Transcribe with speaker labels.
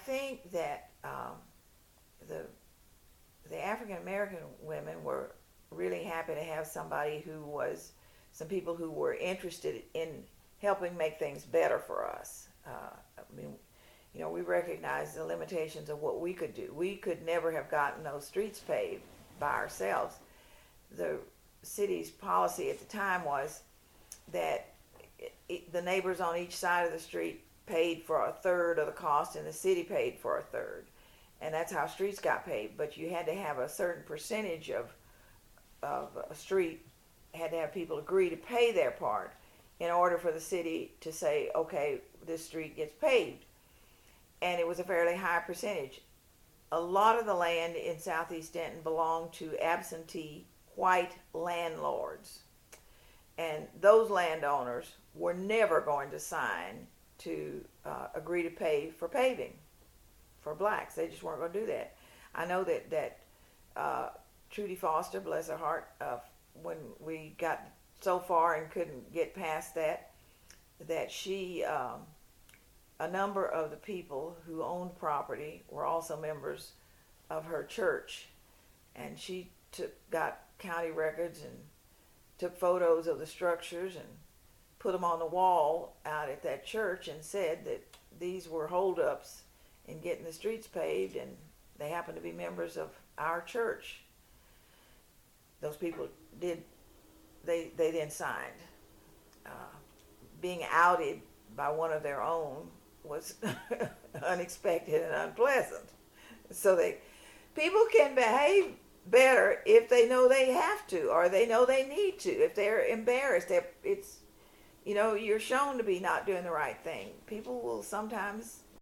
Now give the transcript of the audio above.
Speaker 1: think that the the African American women were really happy to have some people who were interested in helping make things better for us. I mean, we recognize the limitations of what we could do. We could never have gotten those streets paved by ourselves. The city's policy at the time was that the neighbors on each side of the street paid for a third of the cost and the city paid for a third. And that's how streets got paved. But you had to have a certain percentage of a street, had to have people agree to pay their part in order for the city to say, okay, this street gets paved. And it was a fairly high percentage. A lot of the land in Southeast Denton belonged to absentee white landlords. And those landowners were never going to sign to agree to pay for paving for blacks. They just weren't going to do that. I know that Trudy Foster, bless her heart, when we got so far and couldn't get past that she, a number of the people who owned property were also members of her church. And she got county records and took photos of the structures and put them on the wall out at that church and said that these were holdups in getting the streets paved, and they happened to be members of our church. Those people did, they then signed. Being outed by one of their own was unexpected and unpleasant. So people can behave better if they know they have to, or they know they need to. If they're embarrassed, you're shown to be not doing the right thing. People will sometimes